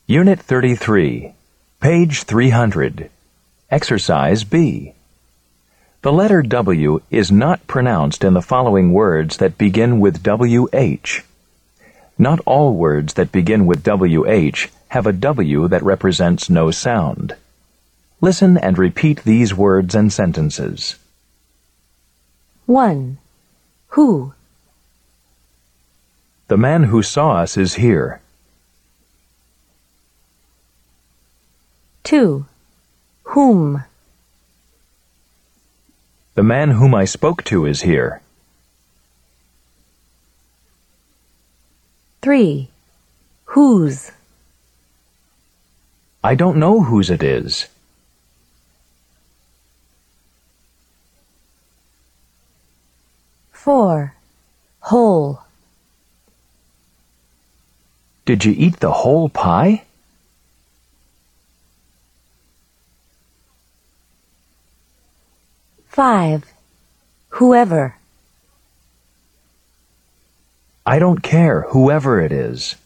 Unit 33, page 300. Exercise B. The letter W is not pronounced in the following words that begin with WH. Not all words that begin with WH have a W that represents no sound. Listen and repeat these words and sentences. 1. Who? The man who saw us is here. 2. Whom? The man whom I spoke to is here. 3. Whose? I don't know whose it is. 4. Whole. Did you eat the whole pie? 5. Whoever. I don't care, whoever it is.